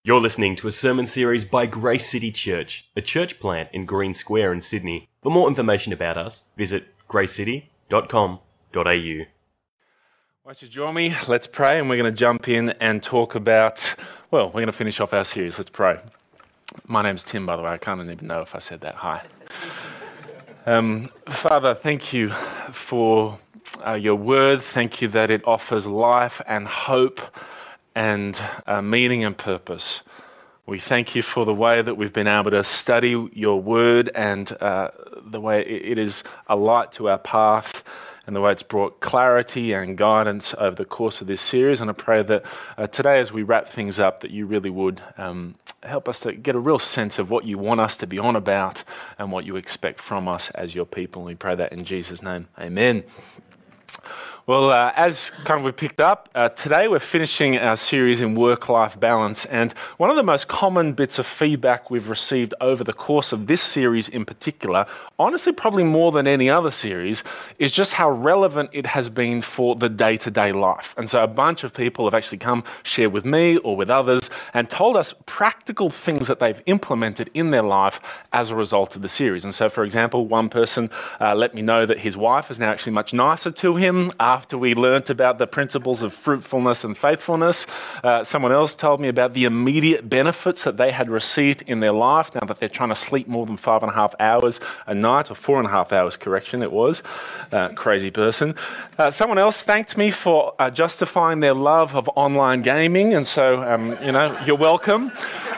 You're listening to a sermon series by Grace City Church, a church plant in Green Square in Sydney. For more information about us, visit gracecity.com.au. Why don't you join me? Let's pray, and we're going to jump in and talk about, we're going to finish off our series. Let's pray. My name's Tim, by the way. I can't even know if I said that. Hi. Father, thank you for your word. Thank you that it offers life and hope and meaning and purpose. We thank you for the way that we've been able to study your word and the way it is a light to our path and the way it's brought clarity and guidance over the course of this series. And I pray that today as we wrap things up that you really would help us to get a real sense of what you want us to be on about and what you expect from us as your people. And we pray that in Jesus' name. Amen. Well, as kind of we picked up, today we're finishing our series in work-life balance, and one of the most common bits of feedback we've received over the course of this series in particular, honestly probably more than any other series, is just how relevant it has been for the day-to-day life. And so a bunch of people have actually come share with me or with others and told us practical things that they've implemented in their life as a result of the series. And so, for example, one person let me know that his wife is now actually much nicer to him after we learnt about the principles of fruitfulness and faithfulness. Someone else told me about the immediate benefits that they had received in their life now that they're trying to sleep more than 5.5 hours a night, or 4.5 hours, correction, it was. Crazy person. Someone else thanked me for justifying their love of online gaming, and so, you're welcome.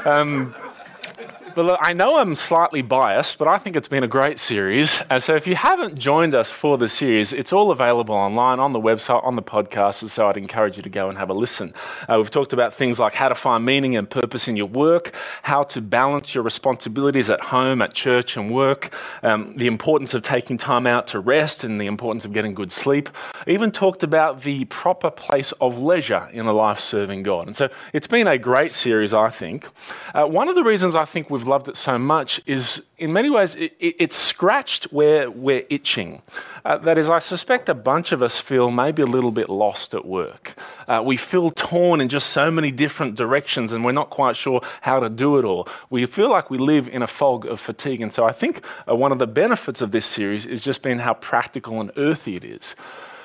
Well, I know I'm slightly biased, but I think it's been a great series. And so if you haven't joined us for the series, it's all available online, on the website, on the podcast, and so I'd encourage you to go and have a listen. We've talked about things like how to find meaning and purpose in your work, how to balance your responsibilities at home, at church and work, the importance of taking time out to rest and the importance of getting good sleep. Even talked about the proper place of leisure in a life serving God. And so it's been a great series, I think. One of the reasons I think we've loved it so much is, in many ways, it's scratched where we're itching. That is, I suspect a bunch of us feel maybe a little bit lost at work. We feel torn in just so many different directions and we're not quite sure how to do it all. We feel like we live in a fog of fatigue. And so I think one of the benefits of this series is just being how practical and earthy it is.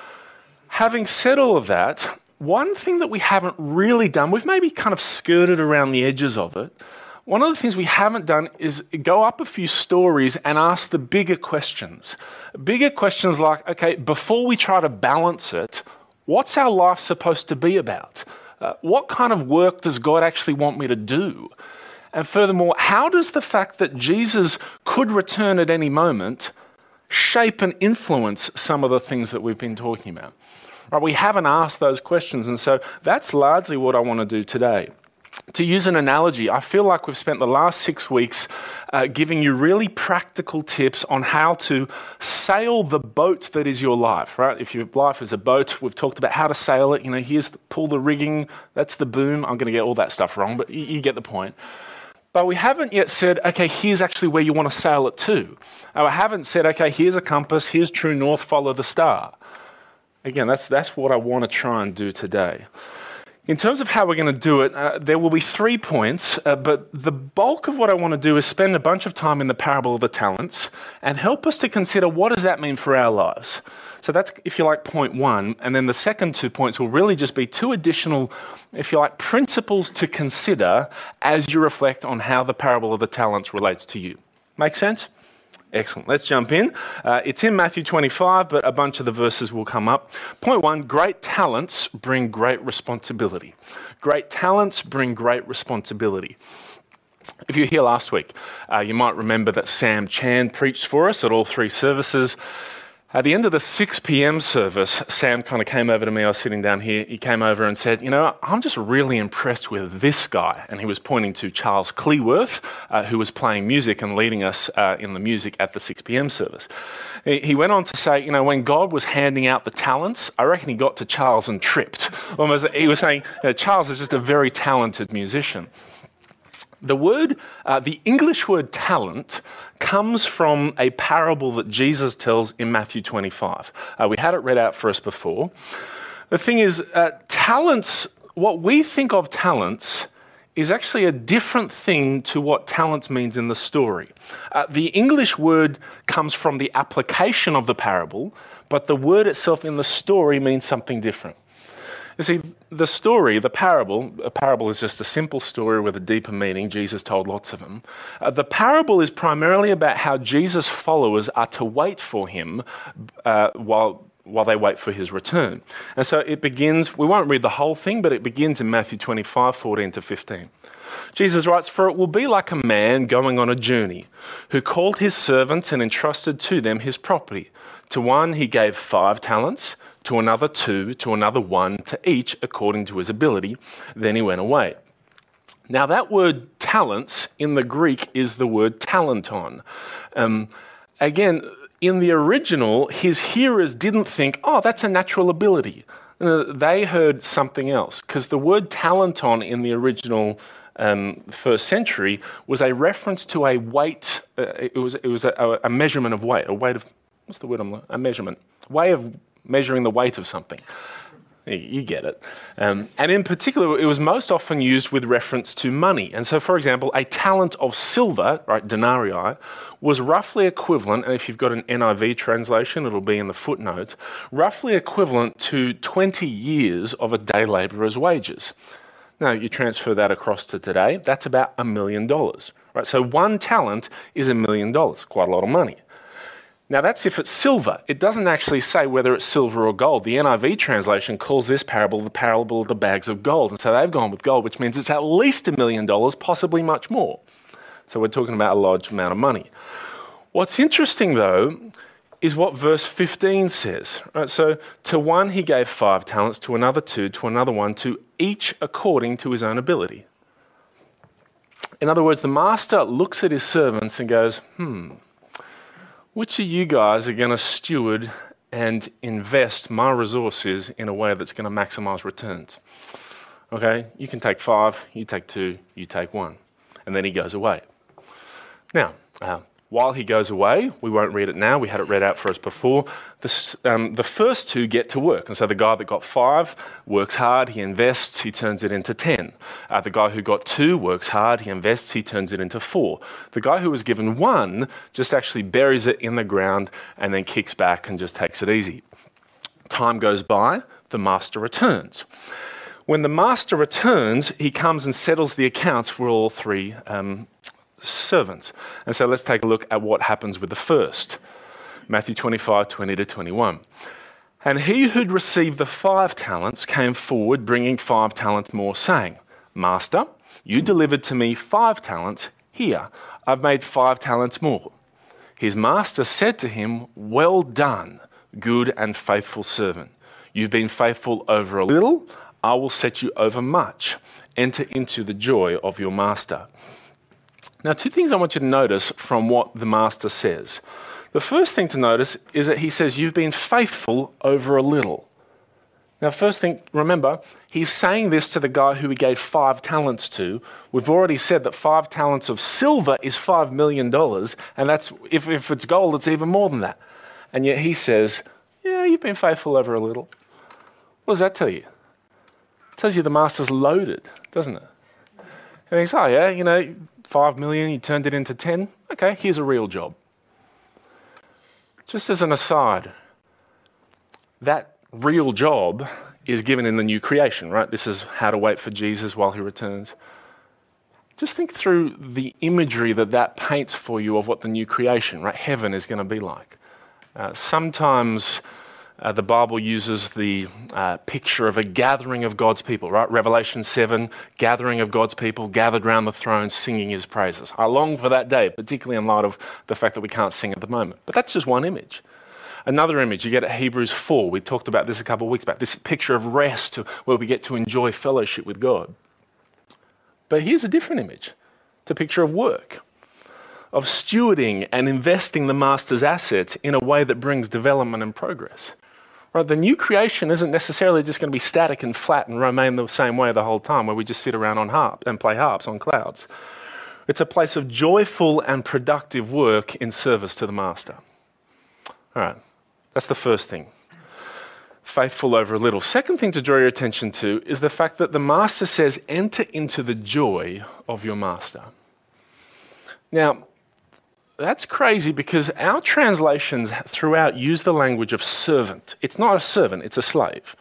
Having said all of that, one thing that we haven't really done, we've maybe kind of skirted around the edges of it. One of the things we haven't done is go up a few stories and ask the bigger questions. Bigger questions like, okay, before we try to balance it, what's our life supposed to be about? What kind of work does God actually want me to do? And furthermore, how does the fact that Jesus could return at any moment shape and influence some of the things that we've been talking about? Right, we haven't asked those questions, and so that's largely what I want to do today. To use an analogy, I feel like we've spent the last 6 weeks giving you really practical tips on how to sail the boat that is your life, right? If your life is a boat, we've talked about how to sail it. Here's pull the rigging, that's the boom. I'm going to get all that stuff wrong, but you get the point. But we haven't yet said, okay, here's actually where you want to sail it to. I haven't said, okay, here's a compass, here's true north, follow the star. Again, that's what I want to try and do today. In terms of how we're going to do it, there will be 3 points, but the bulk of what I want to do is spend a bunch of time in the parable of the talents and help us to consider what does that mean for our lives. So that's, if you like, point 1. And then the second 2 points will really just be 2 additional, if you like, principles to consider as you reflect on how the parable of the talents relates to you. Make sense? Excellent. Let's jump in. It's in Matthew 25, but a bunch of the verses will come up. Point 1, great talents bring great responsibility. Great talents bring great responsibility. If you were here last week, you might remember that Sam Chan preached for us at all 3 services. At the end of the 6 p.m. service, Sam kind of came over to me. I was sitting down here. He came over and said, I'm just really impressed with this guy. And he was pointing to Charles Cleworth, who was playing music and leading us in the music at the 6 p.m. service. He went on to say, when God was handing out the talents, I reckon he got to Charles and tripped. Almost, he was saying, Charles is just a very talented musician. The English word talent comes from a parable that Jesus tells in Matthew 25. We had it read out for us before. The thing is, talents, what we think of talents is actually a different thing to what talents means in the story. The English word comes from the application of the parable, but the word itself in the story means something different. You see, the story, the parable, a parable is just a simple story with a deeper meaning. Jesus told lots of them. The parable is primarily about how Jesus' followers are to wait for him while they wait for his return. And so it begins, we won't read the whole thing, but it begins in Matthew 25, 14 to 15. Jesus writes, "For it will be like a man going on a journey, who called his servants and entrusted to them his property. To one he gave 5 talents, to another 2, to another 1, to each according to his ability. Then he went away." Now that word talents in the Greek is the word talenton. Again, in the original, his hearers didn't think, oh, that's a natural ability. They heard something else, because the word talenton in the original first century was a reference to a weight. It was a measurement of weight, a weight of, what's the word I'm looking? A measurement, way of measuring the weight of something. You get it. And in particular, it was most often used with reference to money. And so, for example, a talent of silver, right, denarii, was roughly equivalent, and if you've got an NIV translation, it'll be in the footnote, roughly equivalent to 20 years of a day labourer's wages. Now, you transfer that across to today, that's about $1 million. Right? So 1 talent is $1 million, quite a lot of money. Now that's if it's silver. It doesn't actually say whether it's silver or gold. The NIV translation calls this parable the parable of the bags of gold. And so they've gone with gold, which means it's at least $1 million, possibly much more. So we're talking about a large amount of money. What's interesting though is what verse 15 says. Right? So to one he gave 5 talents, to another 2, to another 1, to each according to his own ability. In other words, the master looks at his servants and goes, which of you guys are going to steward and invest my resources in a way that's going to maximize returns? Okay, you can take 5, you take 2, you take 1. And then he goes away. Now, while he goes away, we won't read it now, we had it read out for us before, the first 2 get to work. And so the guy that got 5 works hard, he invests, he turns it into 10. The guy who got 2 works hard, he invests, he turns it into 4. The guy who was given 1 just actually buries it in the ground and then kicks back and just takes it easy. Time goes by, the master returns. When the master returns, he comes and settles the accounts for all 3 servants. And so let's take a look at what happens with the first. Matthew 25, 20 to 21. "And he who'd received the 5 talents came forward, bringing 5 talents more, saying, 'Master, you delivered to me 5 talents. Here, I've made 5 talents more.' His master said to him, 'Well done, good and faithful servant. You've been faithful over a little. I will set you over much. Enter into the joy of your master.'" Now, 2 things I want you to notice from what the master says. The first thing to notice is that he says, you've been faithful over a little. Now, first thing, remember, he's saying this to the guy who he gave 5 talents to. We've already said that 5 talents of silver is $5 million, and that's if it's gold, it's even more than that. And yet he says, yeah, you've been faithful over a little. What does that tell you? It tells you the master's loaded, doesn't it? And he thinks, oh yeah, 5 million, you turned it into 10. Okay, here's a real job. Just as an aside, that real job is given in the new creation, right? This is how to wait for Jesus while he returns. Just think through the imagery that paints for you of what the new creation, right, heaven is going to be like. Sometimes the Bible uses the picture of a gathering of God's people, right? Revelation 7, gathering of God's people gathered around the throne singing his praises. I long for that day, particularly in light of the fact that we can't sing at the moment. But that's just one image. Another image you get at Hebrews 4. We talked about this a couple of weeks back. This picture of rest where we get to enjoy fellowship with God. But here's a different image. It's a picture of work, of stewarding and investing the master's assets in a way that brings development and progress. Right, the new creation isn't necessarily just going to be static and flat and remain the same way the whole time, where we just sit around on harp and play harps on clouds. It's a place of joyful and productive work in service to the master. All right, that's the first thing. faithful over a little. Second thing to draw your attention to is the fact that the master says, enter into the joy of your master. Now, that's crazy because our translations throughout use the language of servant. It's not a servant, it's a slave.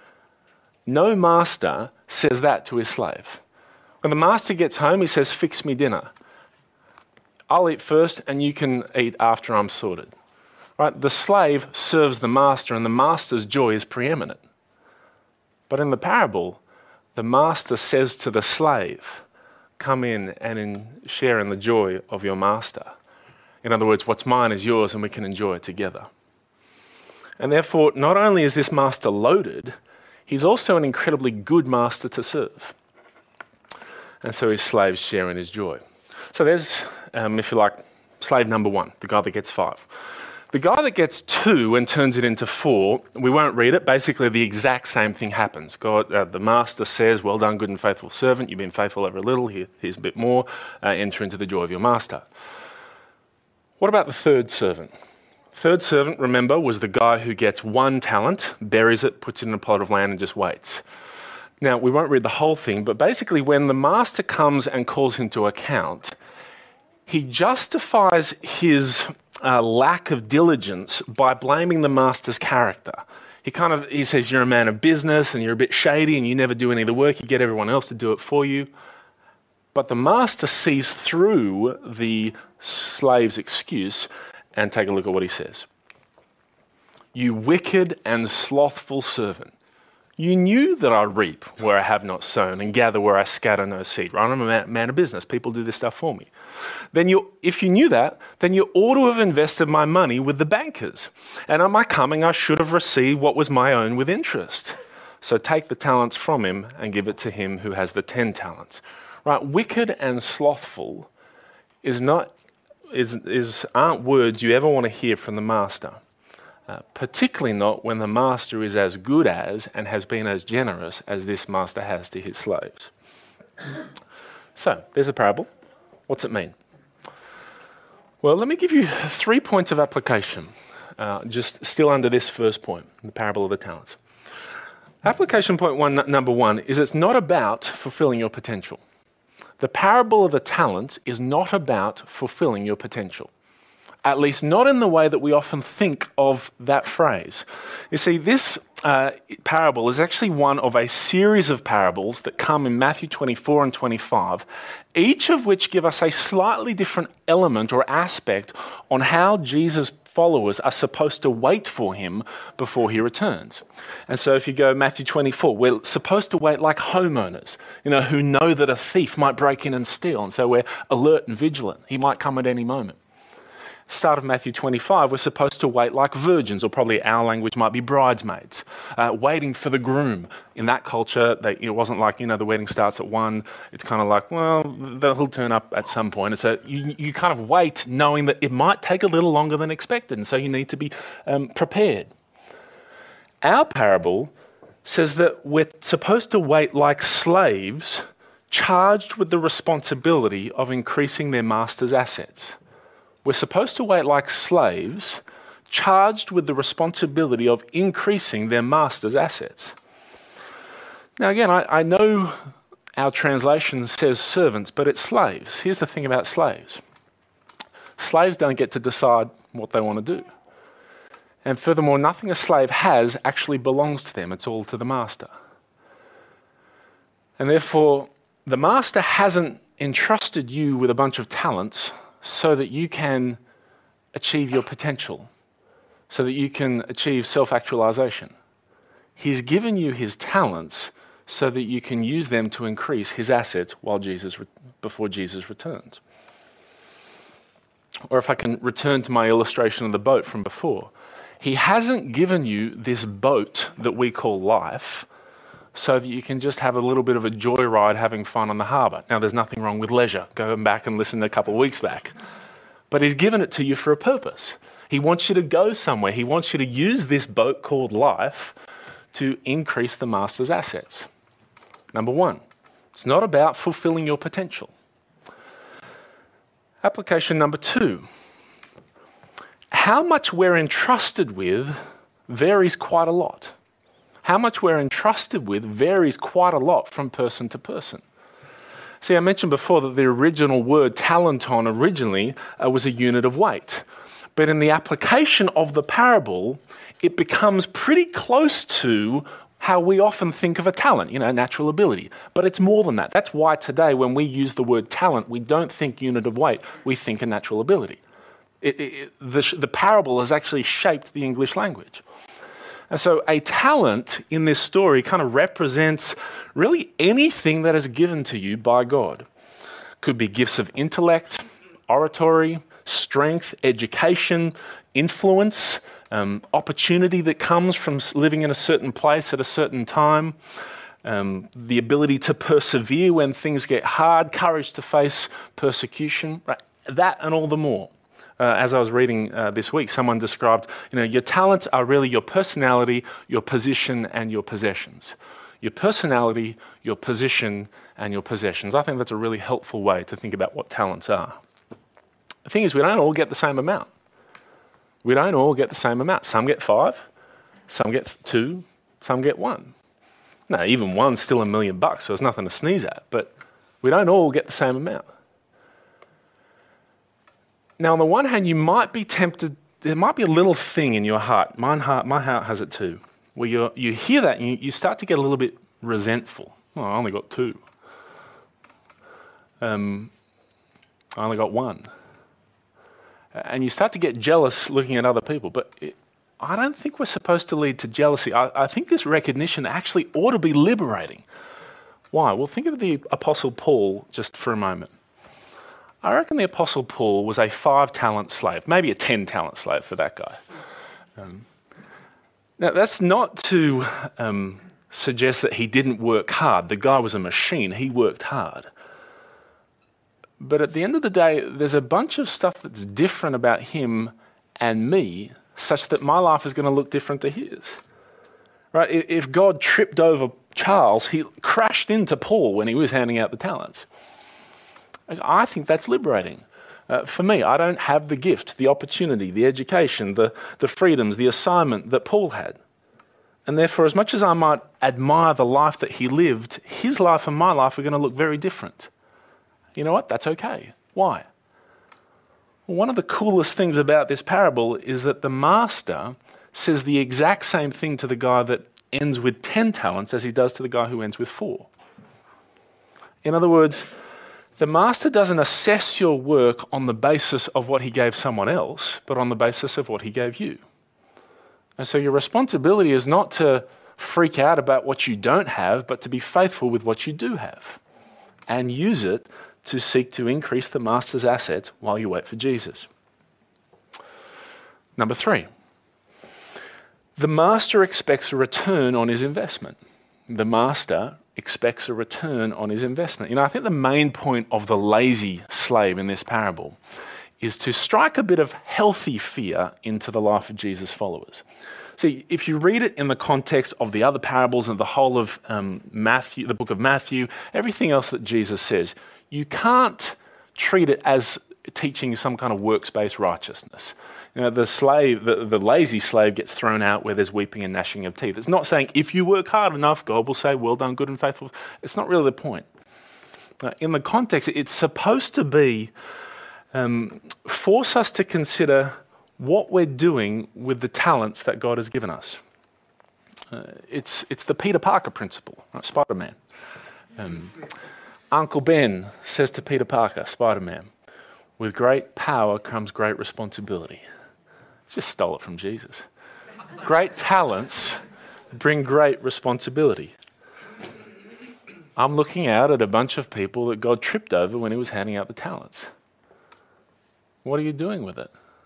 No master says that to his slave. When the master gets home, he says, fix me dinner. I'll eat first and you can eat after I'm sorted. Right? The slave serves the master and the master's joy is preeminent. But in the parable, the master says to the slave, come in and share in the joy of your master. In other words, what's mine is yours and we can enjoy it together. And therefore, not only is this master loaded, he's also an incredibly good master to serve. And so his slaves share in his joy. So there's, if you like, slave number one, the guy that gets 5. The guy that gets 2 and turns it into 4, we won't read it. Basically, the exact same thing happens. The master says, well done, good and faithful servant. You've been faithful over a little. Here's a bit more. Enter into the joy of your master. What about the third servant? Third servant, remember, was the guy who gets 1 talent, buries it, puts it in a plot of land and just waits. Now, we won't read the whole thing, but basically when the master comes and calls him to account, he justifies his lack of diligence by blaming the master's character. He says, you're a man of business and you're a bit shady and you never do any of the work, you get everyone else to do it for you. But the master sees through the slave's excuse and take a look at what he says. You wicked and slothful servant. You knew that I reap where I have not sown and gather where I scatter no seed. Right? I'm a man of business. People do this stuff for me. If you knew that, then you ought to have invested my money with the bankers. And on my coming, I should have received what was my own with interest. So take the talents from him and give it to him who has the 10 talents. Right? Wicked and slothful aren't words you ever want to hear from the master. Particularly not when the master is as good as and has been as generous as this master has to his slaves. So, there's the parable. What's it mean? Well, let me give you 3 points of application, just still under this first point, the parable of the talents. Application point number 1 is it's not about fulfilling your potential. The parable of the talents is not about fulfilling your potential. At least not in the way that we often think of that phrase. You see, this parable is actually one of a series of parables that come in Matthew 24 and 25, each of which give us a slightly different element or aspect on how Jesus' followers are supposed to wait for him before he returns. And so if you go Matthew 24, we're supposed to wait like homeowners, who know that a thief might break in and steal, and so we're alert and vigilant. He might come at any moment. Start of Matthew 25, we're supposed to wait like virgins, or probably our language might be bridesmaids, waiting for the groom. In that culture, it wasn't like, the wedding starts at 1. It's kind of like, well, he'll turn up at some point. And so you kind of wait knowing that it might take a little longer than expected, and so you need to be prepared. Our parable says that we're supposed to wait like slaves charged with the responsibility of increasing their master's assets. We're supposed to wait like slaves charged with the responsibility of increasing their master's assets. Now again, I know our translation says servants, but it's slaves. Here's the thing about slaves. Slaves don't get to decide what they want to do. And furthermore, nothing a slave has actually belongs to them. It's all to the master. And therefore, the master hasn't entrusted you with a bunch of talents so that you can achieve your potential, so that you can achieve self-actualization. He's given you his talents so that you can use them to increase his assets before Jesus returns. Or if I can return to my illustration of the boat from before, he hasn't given you this boat that we call life so that you can just have a little bit of a joyride having fun on the harbour. Now, there's nothing wrong with leisure. Go back and listen a couple of weeks back. But he's given it to you for a purpose. He wants you to go somewhere. He wants you to use this boat called life to increase the master's assets. Number 1, it's not about fulfilling your potential. Application number 2, how much we're entrusted with varies quite a lot. how much we're entrusted with varies quite a lot from person to person. See, I mentioned before that the original word talenton originally was a unit of weight. But in the application of the parable, it becomes pretty close to how we often think of a talent, natural ability. But it's more than that. That's why today when we use the word talent, we don't think unit of weight, we think a natural ability. The parable has actually shaped the English language. And so a talent in this story kind of represents really anything that is given to you by God. Could be gifts of intellect, oratory, strength, education, influence, opportunity that comes from living in a certain place at a certain time, the ability to persevere when things get hard, courage to face persecution, right? That and all the more. As I was reading this week, someone described, your talents are really your personality, your position, and your possessions. Your personality, your position, and your possessions. I think that's a really helpful way to think about what talents are. The thing is, we don't all get the same amount. We don't all get the same amount. Some get 5, some get 2, some get 1. Now, even 1's still $1 million, so it's nothing to sneeze at, but we don't all get the same amount. Now, on the one hand, you might be tempted, there might be a little thing in your heart, my heart has it too, where you hear that and you start to get a little bit resentful. Oh, I only got 2. I only got 1. And you start to get jealous looking at other people. But I don't think we're supposed to lead to jealousy. I think this recognition actually ought to be liberating. Why? Well, think of the Apostle Paul just for a moment. I reckon the Apostle Paul was a 5-talent slave, maybe a 10-talent slave for that guy. Now, that's not to suggest that he didn't work hard. The guy was a machine. He worked hard. But at the end of the day, there's a bunch of stuff that's different about him and me, such that my life is going to look different to his. Right? If God tripped over Charles, he crashed into Paul when he was handing out the talents. I think that's liberating. For me, I don't have the gift, the opportunity, the education, the freedoms, the assignment that Paul had. And therefore, as much as I might admire the life that he lived, his life and my life are going to look very different. You know what? That's okay. Why? Well, one of the coolest things about this parable is that the master says the exact same thing to the guy that ends with 10 talents as he does to the guy who ends with 4. In other words, the master doesn't assess your work on the basis of what he gave someone else, but on the basis of what he gave you. And so your responsibility is not to freak out about what you don't have, but to be faithful with what you do have and use it to seek to increase the master's assets while you wait for Jesus. Number 3, the master expects a return on his investment. The master expects a return on his investment. I think the main point of the lazy slave in this parable is to strike a bit of healthy fear into the life of Jesus' followers. See, if you read it in the context of the other parables and the whole of Matthew, the book of Matthew, everything else that Jesus says, you can't treat it as teaching some kind of works-based righteousness. The lazy slave gets thrown out where there's weeping and gnashing of teeth. It's not saying if you work hard enough, God will say, well done, good and faithful. It's not really the point. In the context, it's supposed to be force us to consider what we're doing with the talents that God has given us. It's the Peter Parker principle, right? Spider-Man. Uncle Ben says to Peter Parker, Spider-Man, with great power comes great responsibility. Just stole it from Jesus. Great talents bring great responsibility. I'm looking out at a bunch of people that God tripped over when he was handing out the talents. What are you doing with it?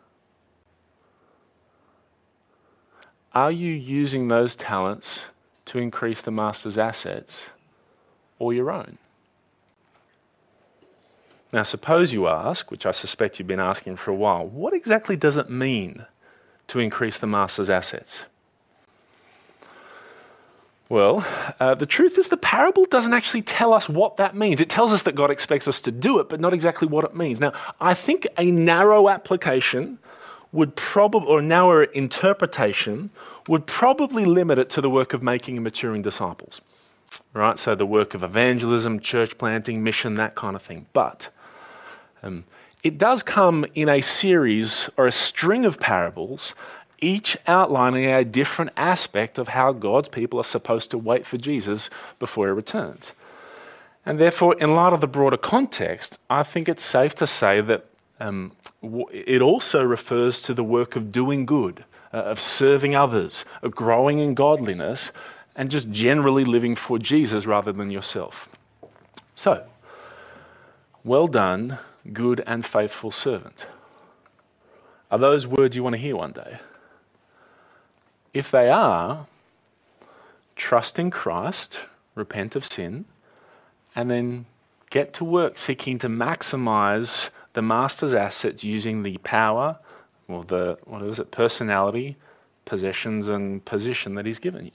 Are you using those talents to increase the master's assets or your own? Now, suppose you ask, which I suspect you've been asking for a while, what exactly does it mean to increase the master's assets? Well, the truth is the parable doesn't actually tell us what that means. It tells us that God expects us to do it, but not exactly what it means. Now, I think a narrow application would probably, or a narrower interpretation, would probably limit it to the work of making and maturing disciples. Right? So the work of evangelism, church planting, mission, that kind of thing. But it does come in a series or a string of parables, each outlining a different aspect of how God's people are supposed to wait for Jesus before he returns. And therefore, in light of the broader context, I think it's safe to say that it also refers to the work of doing good, of serving others, of growing in godliness, and just generally living for Jesus rather than yourself. So, well done, good and faithful servant. Are those words you want to hear one day? If they are, trust in Christ, repent of sin, and then get to work seeking to maximize the master's assets using the power, or the, personality, possessions, and position that he's given you.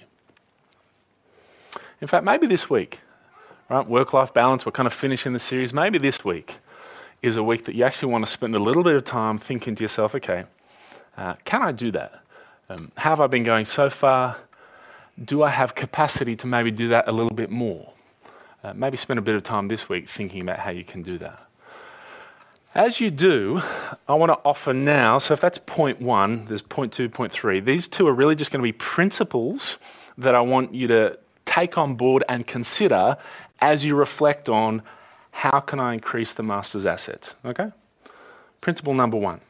In fact, maybe this week, right? Work-life balance, we're kind of finishing the series. Maybe this week is a week that you actually want to spend a little bit of time thinking to yourself, okay, can I do that? How have I been going so far? Do I have capacity to maybe do that a little bit more? Maybe spend a bit of time this week thinking about how you can do that. As you do, I want to offer now, so if that's point one, there's point two, point three. These two are really just going to be principles that I want you to take on board and consider as you reflect on how can I increase the master's assets, okay? Principle number one.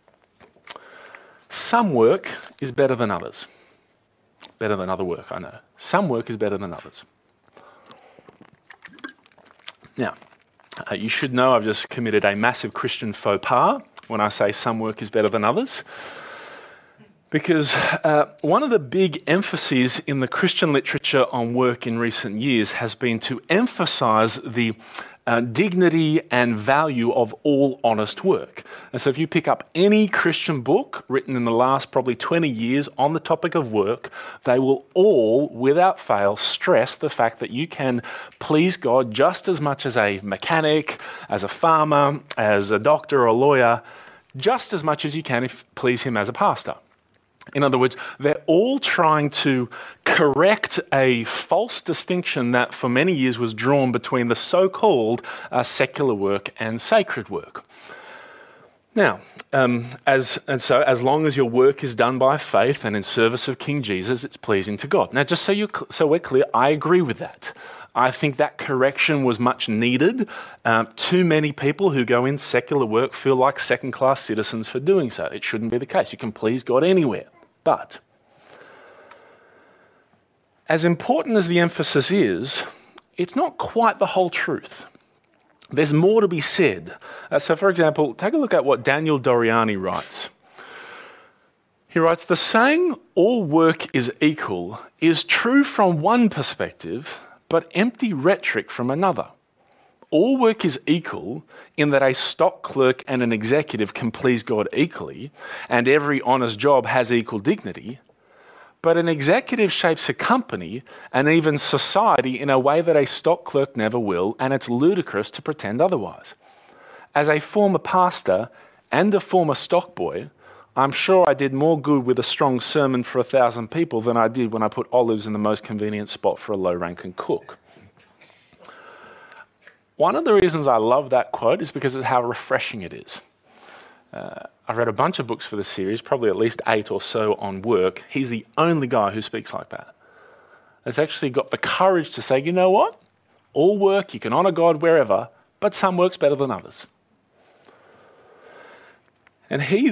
Some work is better than others. Better than other work, I know. Some work is better than others. Now, you should know I've just committed a massive Christian faux pas when I say some work is better than others. Because one of the big emphases in the Christian literature on work in recent years has been to emphasize the dignity and value of all honest work. And so if you pick up any Christian book written in the last probably 20 years on the topic of work, they will all, without fail, stress the fact that you can please God just as much as a mechanic, as a farmer, as a doctor or a lawyer, just as much as you can please him as a pastor. In other words, they're all trying to correct a false distinction that for many years was drawn between the so-called secular work and sacred work. Now, as long as your work is done by faith and in service of King Jesus, it's pleasing to God. Now, just so we're clear, I agree with that. I think that correction was much needed. Too many people who go in secular work feel like second-class citizens for doing so. It shouldn't be the case. You can please God anywhere. But as important as the emphasis is, it's not quite the whole truth. There's more to be said. So, for example, take a look at what Daniel Doriani writes. He writes, "The saying, all work is equal, is true from one perspective, but empty rhetoric from another. All work is equal in that a stock clerk and an executive can please God equally, and every honest job has equal dignity. But an executive shapes a company and even society in a way that a stock clerk never will, and it's ludicrous to pretend otherwise. As a former pastor and a former stock boy, I'm sure I did more good with a strong sermon for 1,000 people than I did when I put olives in the most convenient spot for a low-ranking cook." One of the reasons I love that quote is because of how refreshing it is. I've read a bunch of books for this series, probably at least 8 or so on work. He's the only guy who speaks like that. Has actually got the courage to say, you know what? All work, you can honour God wherever, but some work's better than others. And he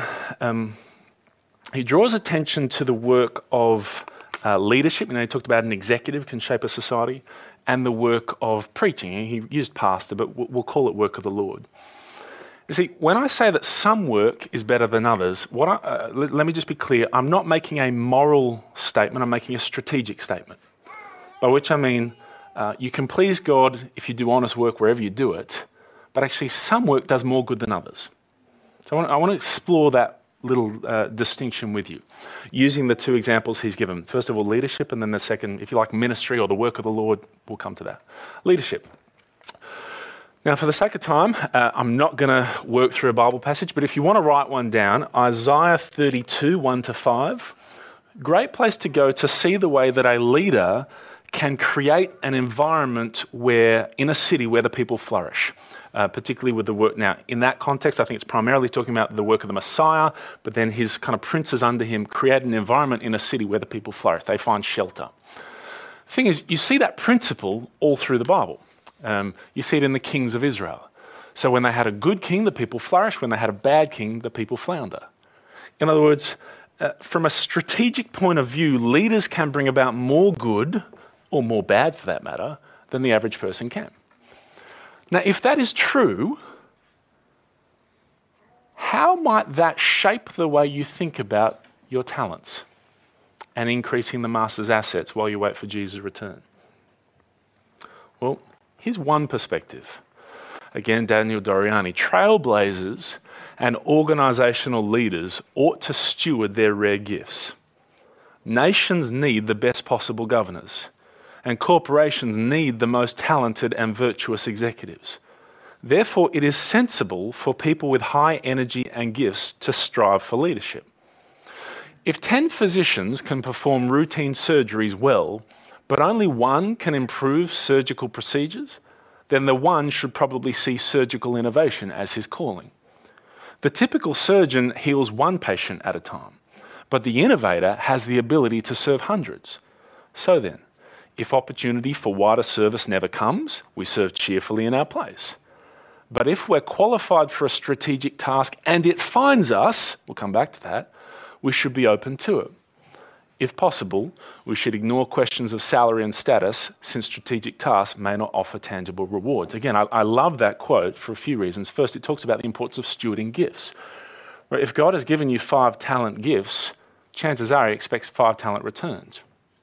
draws attention to the work of leadership. He talked about an executive can shape a society, and the work of preaching. He used pastor, but we'll call it work of the Lord. You see, when I say that some work is better than others, let me just be clear. I'm not making a moral statement. I'm making a strategic statement, by which I mean you can please God if you do honest work wherever you do it, but actually some work does more good than others. So I want to explore that little distinction with you, using the two examples he's given. First of all, leadership, and then the second, if you like, ministry or the work of the Lord. We'll come to that. Leadership. Now, for the sake of time, I'm not going to work through a Bible passage, but if you want to write one down, Isaiah 32, 1-5, great place to go to see the way that a leader can create an environment in a city where the people flourish, particularly with the work. Now, in that context, I think it's primarily talking about the work of the Messiah, but then his kind of princes under him create an environment in a city where the people flourish. They find shelter. The thing is, you see that principle all through the Bible. You see it in the kings of Israel. So when they had a good king, the people flourish. When they had a bad king, the people flounder. In other words, from a strategic point of view, leaders can bring about more good, or more bad for that matter, than the average person can. Now, if that is true, how might that shape the way you think about your talents and increasing the master's assets while you wait for Jesus' return? Well, here's one perspective. Again, Daniel Doriani. Trailblazers and organisational leaders ought to steward their rare gifts. Nations need the best possible governors, and corporations need the most talented and virtuous executives. Therefore, it is sensible for people with high energy and gifts to strive for leadership. If 10 physicians can perform routine surgeries well, but only one can improve surgical procedures, then the one should probably see surgical innovation as his calling. The typical surgeon heals one patient at a time, but the innovator has the ability to serve hundreds. So then, if opportunity for wider service never comes, we serve cheerfully in our place. But if we're qualified for a strategic task and it finds us, we'll come back to that, we should be open to it. If possible, we should ignore questions of salary and status, since strategic tasks may not offer tangible rewards. Again, I love that quote for a few reasons. First, it talks about the importance of stewarding gifts. Right? If God has given you 5 talent gifts, chances are he expects 5 talent returns.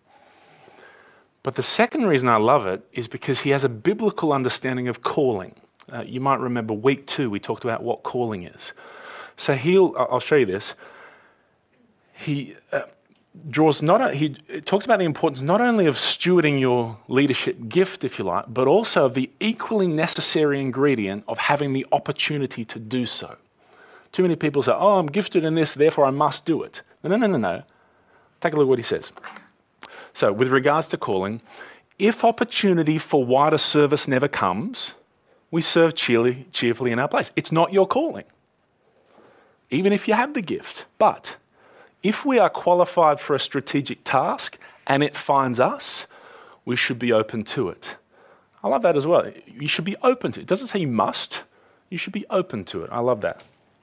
But the second reason I love it is because he has a biblical understanding of calling. You might remember week 2, we talked about what calling is. So I'll show you this. He talks about the importance not only of stewarding your leadership gift, if you like, but also of the equally necessary ingredient of having the opportunity to do so. Too many people say, I'm gifted in this, therefore I must do it. No. Take a look at what he says. So, with regards to calling, if opportunity for wider service never comes, we serve cheerfully in our place. It's not your calling, even if you have the gift. But if we are qualified for a strategic task and it finds us, we should be open to it. I love that as well. You should be open to it. It doesn't say you must. You should be open to it. I love that.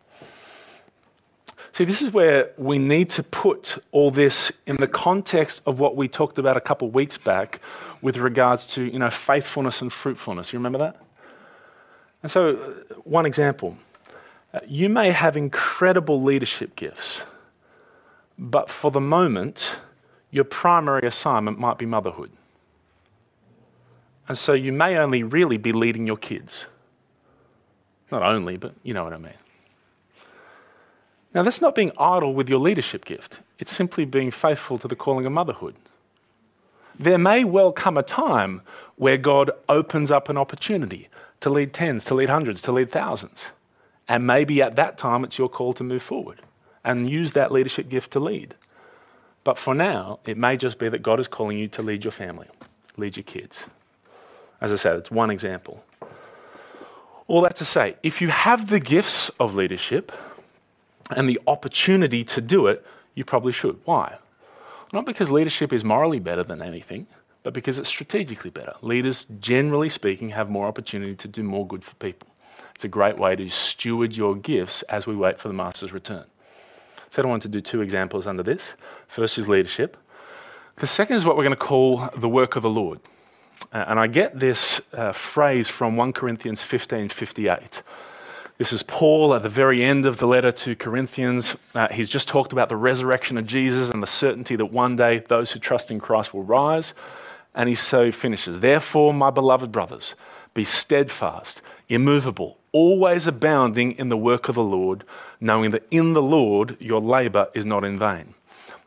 See, this is where we need to put all this in the context of what we talked about a couple of weeks back with regards to, faithfulness and fruitfulness. You remember that? And so, one example. You may have incredible leadership gifts, but for the moment, your primary assignment might be motherhood. And so you may only really be leading your kids. Not only, but you know what I mean. Now, that's not being idle with your leadership gift. It's simply being faithful to the calling of motherhood. There may well come a time where God opens up an opportunity to lead 10s, to lead hundreds, to lead thousands. And maybe at that time, it's your call to move forward and use that leadership gift to lead. But for now, it may just be that God is calling you to lead your family, lead your kids. As I said, it's one example. All that to say, if you have the gifts of leadership and the opportunity to do it, you probably should. Why? Not because leadership is morally better than anything, but because it's strategically better. Leaders, generally speaking, have more opportunity to do more good for people. It's a great way to steward your gifts as we wait for the Master's return. So I want to do 2 examples under this. First is leadership. The second is what we're going to call the work of the Lord. And I get this phrase from 1 Corinthians 15:58. This is Paul at the very end of the letter to Corinthians. He's just talked about the resurrection of Jesus and the certainty that one day those who trust in Christ will rise. And he so finishes, "Therefore, my beloved brothers, be steadfast, immovable, always abounding in the work of the Lord, knowing that in the Lord your labour is not in vain."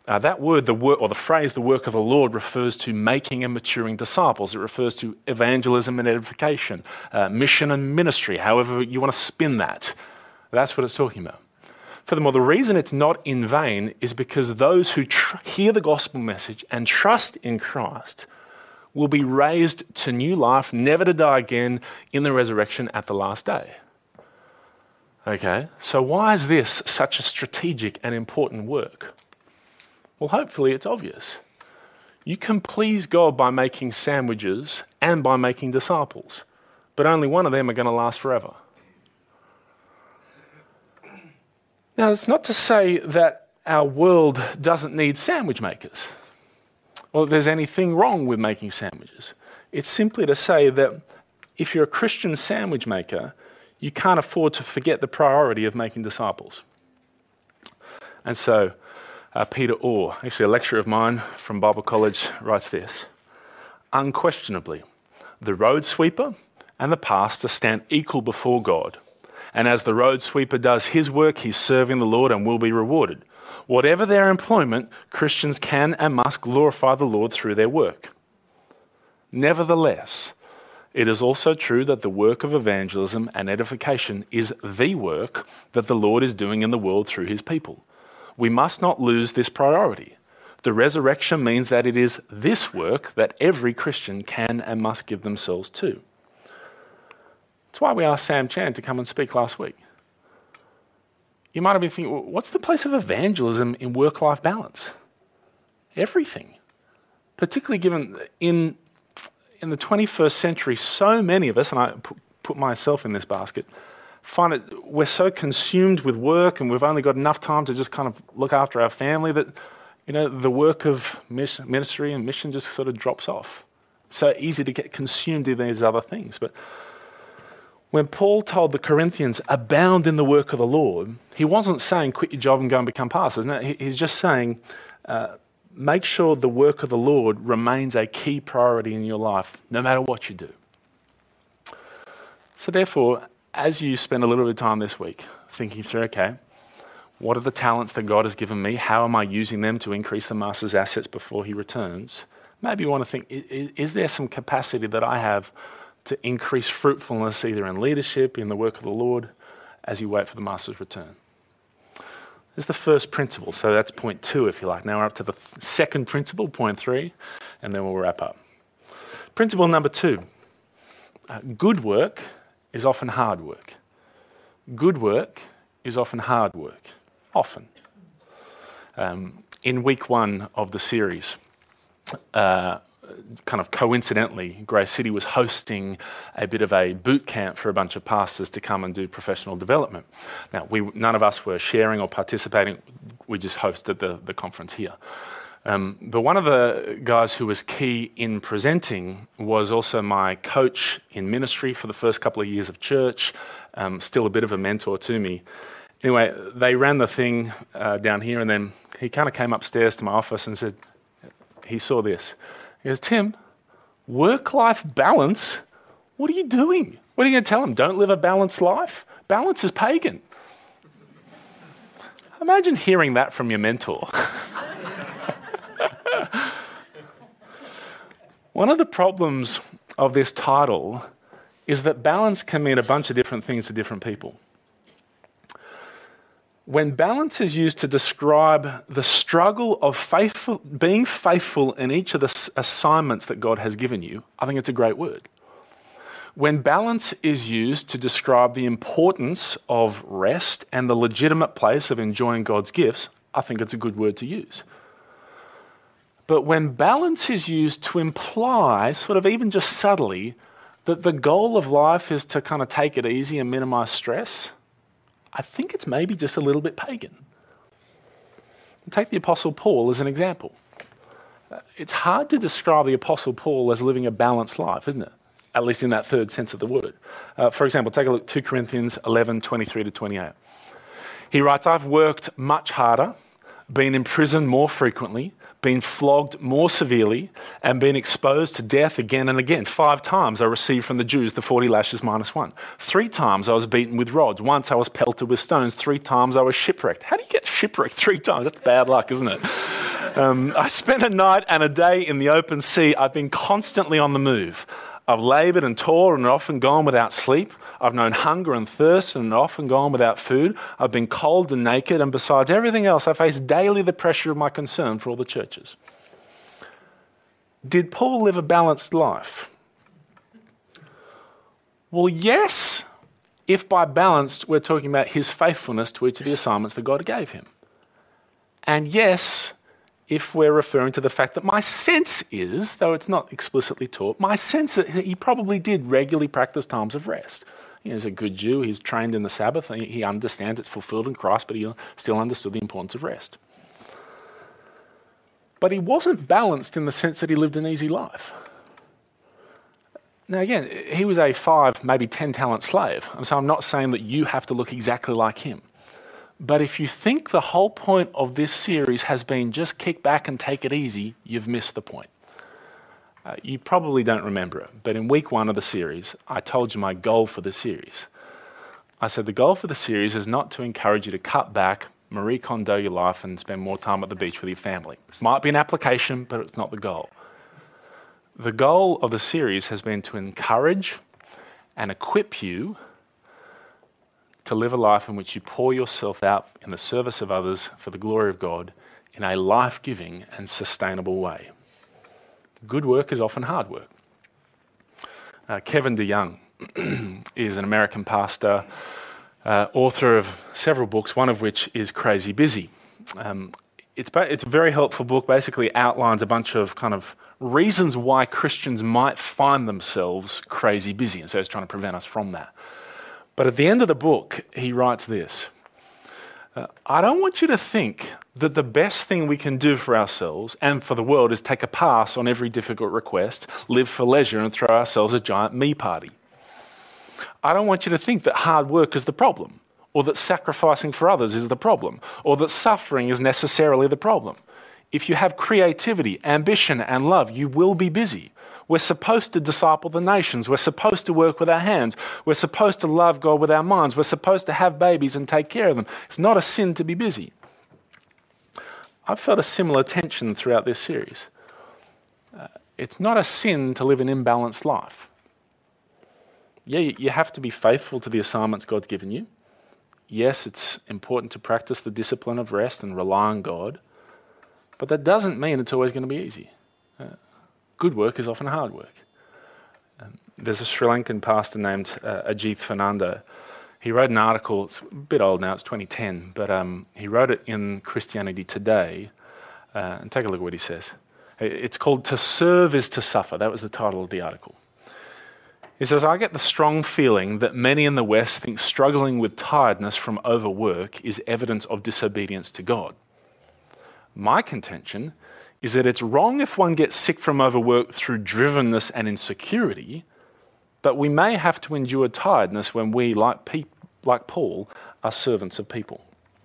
That word, the word, or the phrase, the work of the Lord, refers to making and maturing disciples. It refers to evangelism and edification, mission and ministry, however you want to spin that. That's what it's talking about. Furthermore, the reason it's not in vain is because those who hear the gospel message and trust in Christ will be raised to new life, never to die again, in the resurrection at the last day. Okay, so why is this such a strategic and important work? Well, hopefully it's obvious. You can please God by making sandwiches and by making disciples, but only one of them are going to last forever. Now, it's not to say that our world doesn't need sandwich makers, or that there's anything wrong with making sandwiches. It's simply to say that if you're a Christian sandwich maker, you can't afford to forget the priority of making disciples. And so, Peter Orr, actually a lecturer of mine from Bible College, writes this: unquestionably, the road sweeper and the pastor stand equal before God. And as the road sweeper does his work, he's serving the Lord and will be rewarded. Whatever their employment, Christians can and must glorify the Lord through their work. Nevertheless, it is also true that the work of evangelism and edification is the work that the Lord is doing in the world through his people. We must not lose this priority. The resurrection means that it is this work that every Christian can and must give themselves to. That's why we asked Sam Chan to come and speak last week. You might have been thinking, well, what's the place of evangelism in work-life balance? Everything. Particularly given in the 21st century, so many of us, and I put myself in this basket, find it we're so consumed with work and we've only got enough time to just kind of look after our family that, the work of ministry and mission just sort of drops off. So easy to get consumed in these other things. But when Paul told the Corinthians, abound in the work of the Lord, he wasn't saying quit your job and go and become pastors. No, he's just saying make sure the work of the Lord remains a key priority in your life, no matter what you do. So therefore, as you spend a little bit of time this week thinking through, okay, what are the talents that God has given me? How am I using them to increase the master's assets before he returns? Maybe you want to think, is there some capacity that I have to increase fruitfulness either in leadership, in the work of the Lord, as you wait for the master's return? This is the first principle, so that's point 2, if you like. Now we're up to the second principle, point 3, and then we'll wrap up. Principle number 2, good work is often hard work. Good work is often hard work. Often. In week 1 of the series, kind of coincidentally, Grace City was hosting a bit of a boot camp for a bunch of pastors to come and do professional development. Now, none of us were sharing or participating. We just hosted the conference here. But one of the guys who was key in presenting was also my coach in ministry for the first couple of years of church, still a bit of a mentor to me. Anyway, they ran the thing down here, and then he kind of came upstairs to my office and said, he saw this. He goes, Tim, work-life balance? What are you doing? What are you going to tell him? Don't live a balanced life? Balance is pagan. Imagine hearing that from your mentor. One of the problems of this title is that balance can mean a bunch of different things to different people. When balance is used to describe the struggle of being faithful in each of the assignments that God has given you, I think it's a great word. When balance is used to describe the importance of rest and the legitimate place of enjoying God's gifts, I think it's a good word to use. But when balance is used to imply, sort of even just subtly, that the goal of life is to kind of take it easy and minimize stress, I think it's maybe just a little bit pagan. Take the Apostle Paul as an example. It's hard to describe the Apostle Paul as living a balanced life, isn't it? At least in that third sense of the word. For example, take a look at 2 Corinthians 11, 23 to 28. He writes, I've worked much harder, been in prison more frequently, been flogged more severely, and been exposed to death again and again. 5 times I received from the Jews the 40 lashes minus 1. 3 times I was beaten with rods. Once I was pelted with stones. 3 times I was shipwrecked. How do you get shipwrecked 3 times? That's bad luck, isn't it? I spent a night and a day in the open sea. I've been constantly on the move. I've laboured and toiled and often gone without sleep. I've known hunger and thirst and often gone without food. I've been cold and naked, and besides everything else, I face daily the pressure of my concern for all the churches. Did Paul live a balanced life? Well, yes, if by balanced we're talking about his faithfulness to each of the assignments that God gave him. And yes, if we're referring to the fact that my sense is, though it's not explicitly taught, my sense that he probably did regularly practice times of rest. He's a good Jew, he's trained in the Sabbath, he understands it's fulfilled in Christ, but he still understood the importance of rest. But he wasn't balanced in the sense that he lived an easy life. Now again, he was a 5, maybe 10 talent slave, and so I'm not saying that you have to look exactly like him. But if you think the whole point of this series has been just kick back and take it easy, you've missed the point. You probably don't remember it, but in week 1 of the series, I told you my goal for the series. I said the goal for the series is not to encourage you to cut back, Marie Kondo your life and spend more time at the beach with your family. Might be an application, but it's not the goal. The goal of the series has been to encourage and equip you to live a life in which you pour yourself out in the service of others for the glory of God in a life-giving and sustainable way. Good work is often hard work. Kevin DeYoung is an American pastor, author of several books, one of which is Crazy Busy. It's a very helpful book, basically outlines a bunch of kind of reasons why Christians might find themselves crazy busy, and so it's trying to prevent us from that. But at the end of the book, he writes this: I don't want you to think that the best thing we can do for ourselves and for the world is take a pass on every difficult request, live for leisure, and throw ourselves a giant me party. I don't want you to think that hard work is the problem, or that sacrificing for others is the problem, or that suffering is necessarily the problem. If you have creativity, ambition, and love, you will be busy. We're supposed to disciple the nations. We're supposed to work with our hands. We're supposed to love God with our minds. We're supposed to have babies and take care of them. It's not a sin to be busy. I've felt a similar tension throughout this series. It's not a sin to live an imbalanced life. Yeah, you have to be faithful to the assignments God's given you. Yes, it's important to practice the discipline of rest and rely on God. But that doesn't mean it's always going to be easy. Good work is often hard work. There's a Sri Lankan pastor named Ajith Fernando. He wrote an article, it's a bit old now, it's 2010, but he wrote it in Christianity Today, and take a look at what he says. It's called "To Serve is to Suffer." That was the title of the article. He says, I get the strong feeling that many in the West think struggling with tiredness from overwork is evidence of disobedience to God. My contention is that it's wrong if one gets sick from overwork through drivenness and insecurity, but we may have to endure tiredness when we, like Paul, are servants of people.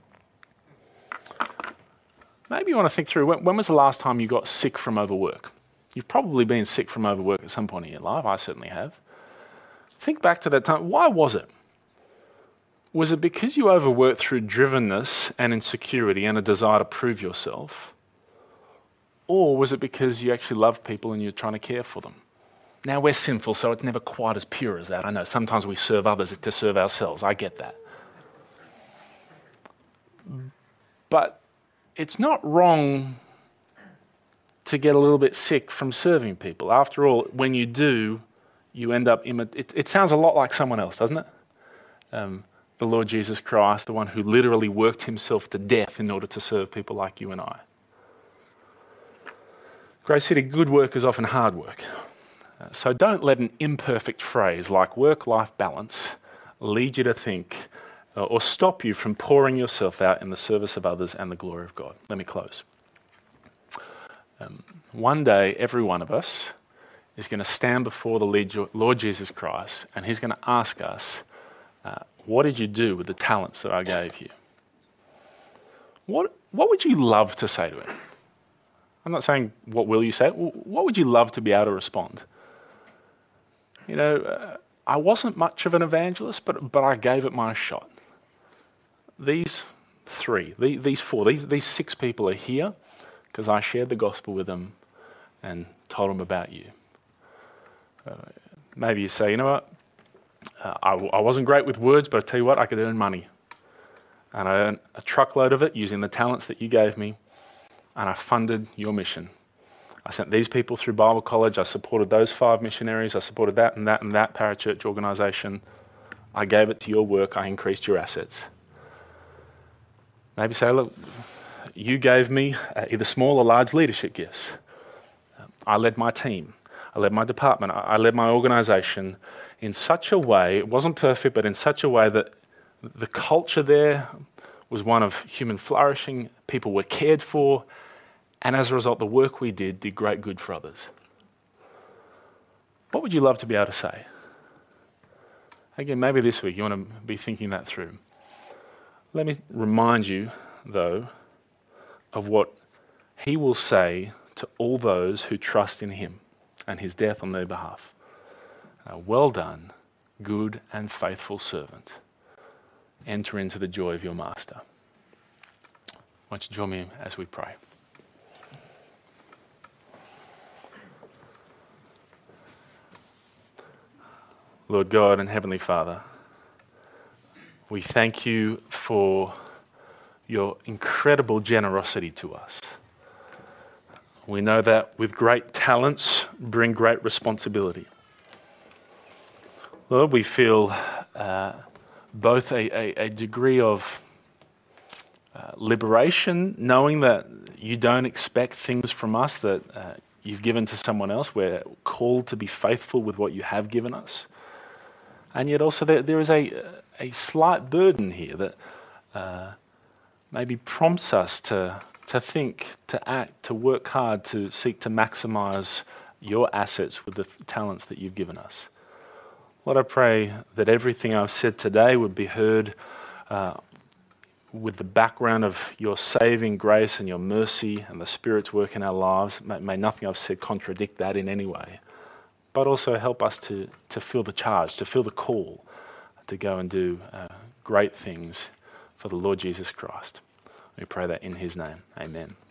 Maybe you want to think through, when was the last time you got sick from overwork? You've probably been sick from overwork at some point in your life. I certainly have. Think back to that time. Why was it? Was it because you overworked through drivenness and insecurity and a desire to prove yourself? Or was it because you actually love people and you're trying to care for them? Now, we're sinful, so it's never quite as pure as that. I know sometimes we serve others to serve ourselves. I get that. But it's not wrong to get a little bit sick from serving people. After all, when you do, you end up... It sounds a lot like someone else, doesn't it? The Lord Jesus Christ, the one who literally worked himself to death in order to serve people like you and I. Grace City, good work is often hard work. So don't let an imperfect phrase like work-life balance lead you to think or stop you from pouring yourself out in the service of others and the glory of God. Let me close. One day, every one of us is going to stand before the Lord Jesus Christ, and he's going to ask us, what did you do with the talents that I gave you? What would you love to say to him? I'm not saying what will you say. What would you love to be able to respond? You know, I wasn't much of an evangelist, but I gave it my shot. These 6 people are here because I shared the gospel with them and told them about you. Maybe you say, you know what, I wasn't great with words, but I tell you what, I could earn money. And I earned a truckload of it using the talents that you gave me, and I funded your mission. I sent these people through Bible college, I supported those 5 missionaries, I supported that and that and that parachurch organisation. I gave it to your work, I increased your assets. Maybe say, look, you gave me either small or large leadership gifts. I led my team, I led my department, I led my organisation in such a way, it wasn't perfect, but in such a way that the culture there was one of human flourishing, people were cared for, and as a result, the work we did great good for others. What would you love to be able to say? Again, maybe this week you want to be thinking that through. Let me remind you, though, of what he will say to all those who trust in him and his death on their behalf. Well done, good and faithful servant. Enter into the joy of your master. Why don't you join me as we pray? Lord God and Heavenly Father, we thank you for your incredible generosity to us. We know that with great talents bring great responsibility. Lord, we feel both a degree of liberation, knowing that you don't expect things from us that you've given to someone else. We're called to be faithful with what you have given us. And yet also there is a slight burden here that maybe prompts us to think, to act, to work hard, to seek to maximize your assets with the talents that you've given us. Lord, I pray that everything I've said today would be heard with the background of your saving grace and your mercy and the Spirit's work in our lives. May nothing I've said contradict that in any way, but also help us to feel the charge, to feel the call to go and do great things for the Lord Jesus Christ. We pray that in his name. Amen.